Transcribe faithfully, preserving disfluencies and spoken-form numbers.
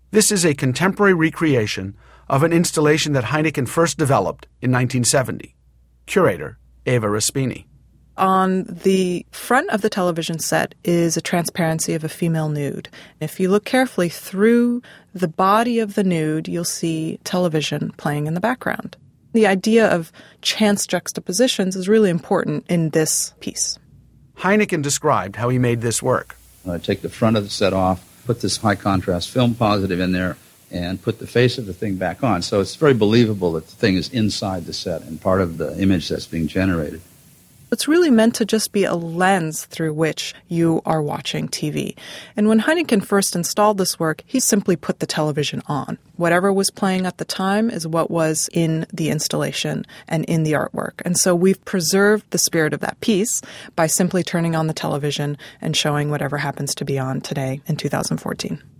This is a contemporary recreation of an installation that Heineken first developed in nineteen seventy. Curator, Eva Raspini. On the front of the television set is a transparency of a female nude. If you look carefully through the body of the nude, you'll see television playing in the background. The idea of chance juxtapositions is really important in this piece. Heineken described how he made this work. I take the front of the set off, put this high-contrast film positive in there, and put the face of the thing back on. So it's very believable that the thing is inside the set and part of the image that's being generated. It's really meant to just be a lens through which you are watching T V. And when Heineken first installed this work, he simply put the television on. Whatever was playing at the time is what was in the installation and in the artwork. And so we've preserved the spirit of that piece by simply turning on the television and showing whatever happens to be on today in two thousand fourteen.